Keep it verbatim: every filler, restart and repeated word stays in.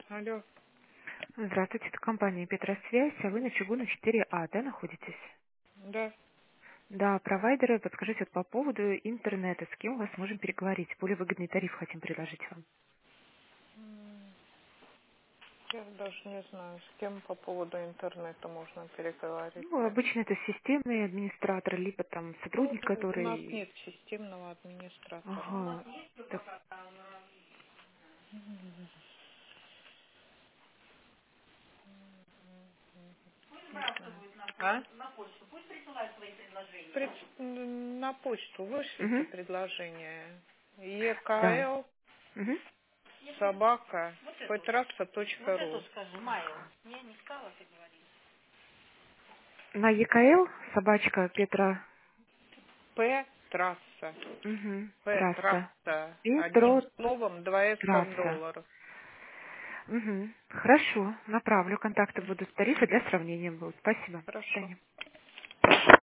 Алло, Здравствуйте, это компания Петросвязь, а вы на Чугуна четыре А, да, находитесь? да. Да, провайдеры, подскажите вот по поводу интернета, с кем у вас можем переговорить? Более выгодный тариф хотим предложить вам. М, Я даже не знаю, с кем по поводу интернета можно переговорить. Ну, обычно это системный администратор, либо там Ну, сотрудник, у у нас который... нет системного администратора. Ага, так, М, А? Пред- м, На почту вышлите угу, предложение. да, екл угу. собака петрасса точка ру. На ЕКЛ собачка Петра, П-трасса. угу, трасса. П-трасса. Одним Петро словом, два с как трасса. доллар. Угу. Хорошо, направлю, контакты будут, тарифы для сравнения будут. Спасибо. До Хорошо. свидания.